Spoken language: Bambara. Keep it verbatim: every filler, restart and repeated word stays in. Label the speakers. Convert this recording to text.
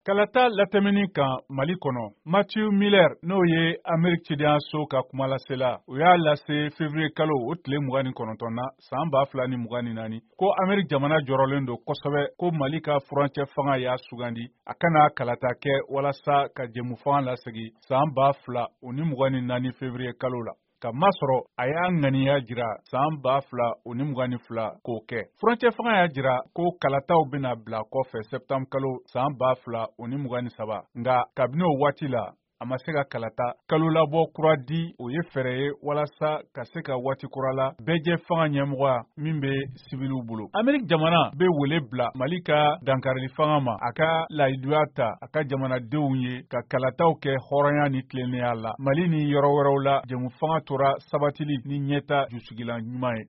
Speaker 1: Kalata latɛmɛni kan Mali kɔnɔ Matthew Miller n'o ye Amerique cidenyaso ka kuma lasela o y'a lase février kalo o tile mugan ni kɔnɔntɔn na san ba fila ni mugan ni naani ko Amerique jamana jɔrɔlen don kosɛbɛ ko Mali ka furancɛ fanga y'a sugandi a kana kalata kɛ walasa ka jɛmu fanga lasegi san ba fila o ni mugan ni naani février kalo la. Ka masɔrɔ a y'a ŋaniya jira san ba fila o ni mugan ni fila k'o kɛ. Furancɛ fanga y'a jira ko kalataw bena bila kɔfɛ septembre kalo san ba fila o ni mugan ni saba nga kabini o waati la a ma se ka kalata kalo labɔ kura di o ye fɛrɛ ye walasa ka se ka waati kura la bɛɛjɛ fanga ɲɛmɔgɔya min be sibiliw bolo. Amerique jamana be wele bila Mali ka dankarili fanga ma a ka lahiduya ta a ka jamanadenw ye ka kalataw kɛ hɔrɔnya ni tilennenya la Mali ni yɔrɔ wɛrɛw la jɛmu fanga tora sabatili ni ɲɛta jusigilan ɲuman ye.